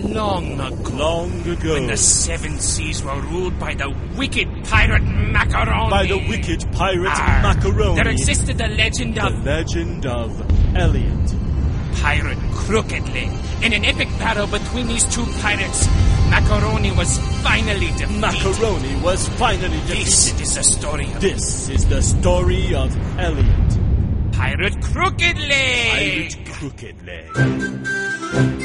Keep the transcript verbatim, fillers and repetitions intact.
long ago. Long ago. When the seven seas were ruled by the wicked pirate Macaroni. By the wicked pirate Arr, Macaroni. There existed the legend The of... legend of Elliot. Pirate Crooked Leg. In an epic battle between these two pirates, Macaroni was finally defeated. Macaroni was finally defeated. This is the story of... This is the story of Elliot. Pirate Crooked Leg. Pirate Crooked Leg.